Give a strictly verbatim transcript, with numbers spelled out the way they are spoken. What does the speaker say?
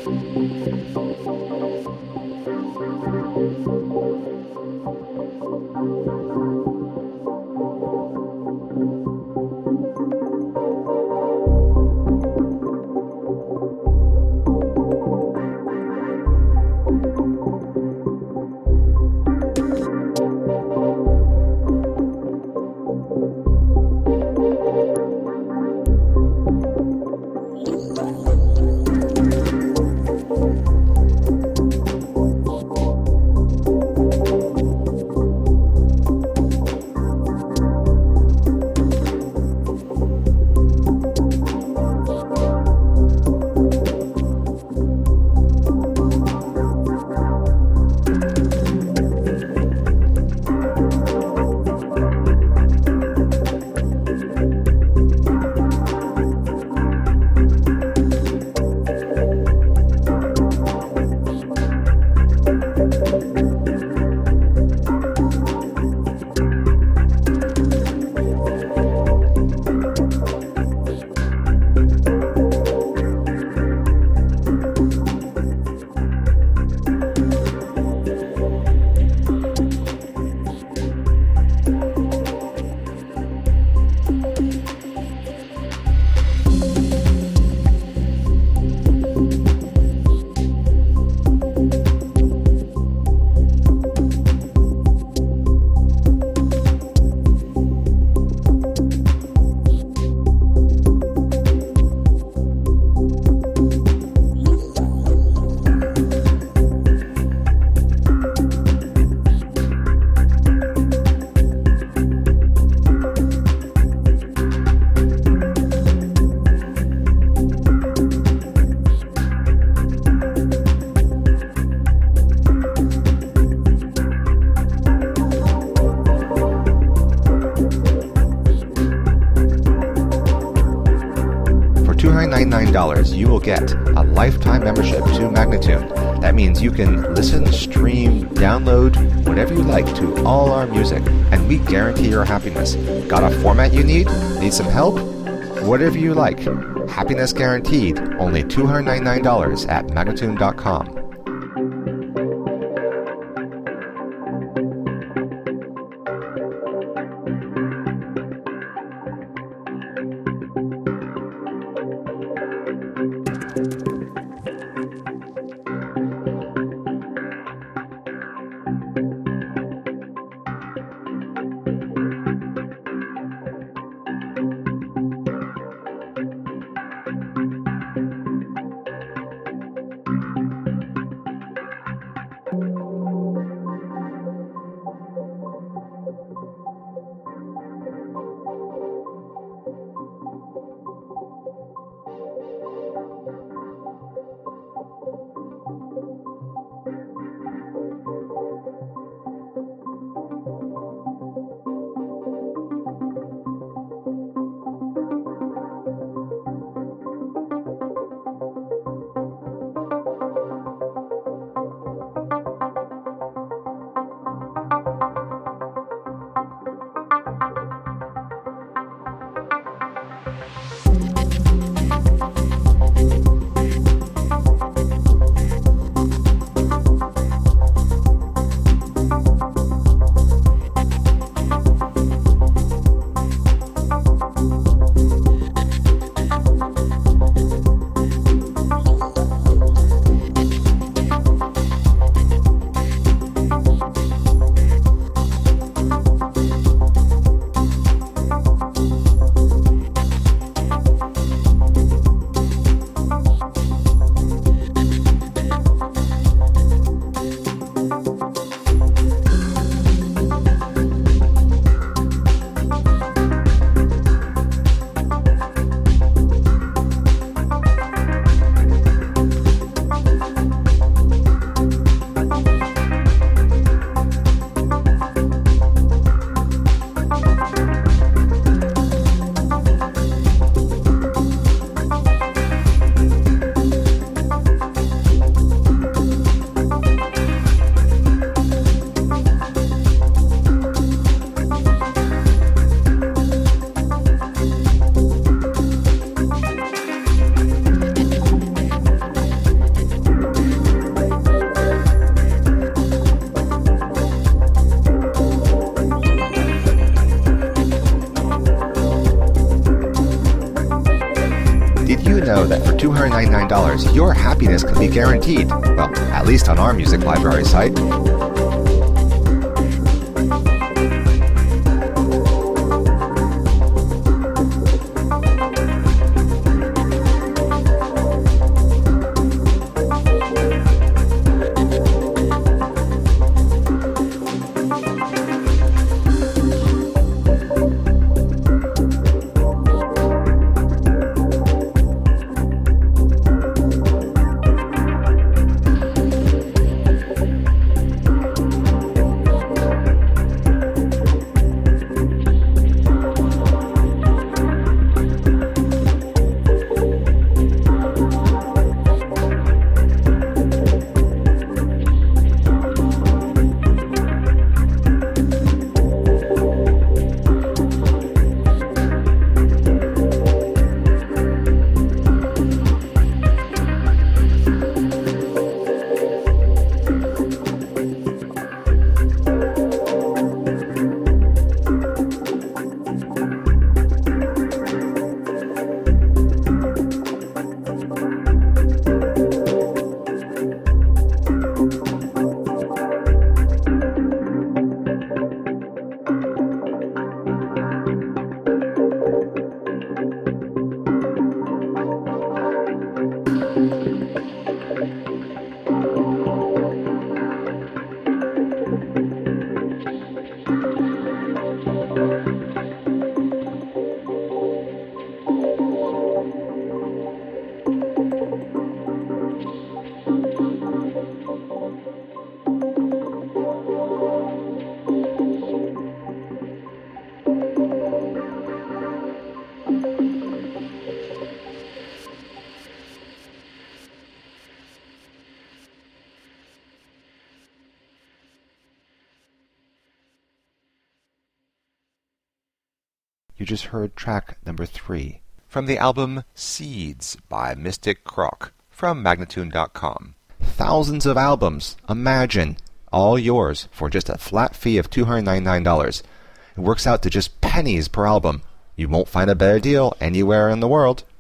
two hundred ninety-nine dollars, you will get a lifetime membership to Magnatune. That means you can listen, stream, download, whatever you like to all our music, and we guarantee your happiness. Got a format you need? Need some help? Whatever you like. Happiness guaranteed. Only two hundred ninety-nine dollars at Magnatune dot com. Did you know that for two hundred ninety-nine dollars, your happiness can be guaranteed? Well, at least on our music library site. You just heard track number three from the album Seeds by Mystic Croc from Magnatune dot com. Thousands of albums, imagine, all yours for just a flat fee of two hundred ninety-nine dollars. It works out to just pennies per album. You won't find a better deal anywhere in the world.